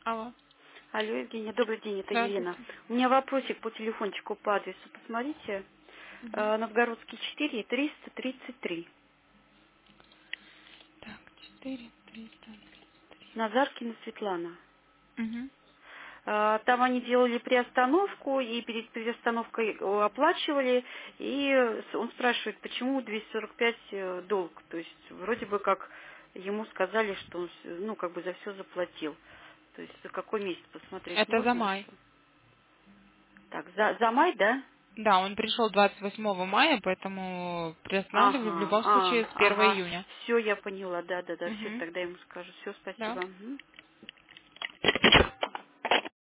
Алло. Алло, Евгения, добрый день, это Елена. Здравствуйте. У меня вопросик по телефончику по адресу. Посмотрите, Мгм. Новгородский 4, 333. Так, 4, 300. Назаркина Светлана. Угу. Там они делали приостановку, и перед приостановкой оплачивали, и он спрашивает, почему 245 долг. То есть вроде бы как ему сказали, что он ну, как бы за все заплатил. То есть за какой месяц посмотреть Это за можно, май. что? Так, за май, да? Да, он пришел 28 мая, поэтому приостанавливали в Ага, любом случае с 1 ага. июня. Все, я поняла, да, все, Угу. тогда я ему скажу. Все, Да. спасибо. Мгм.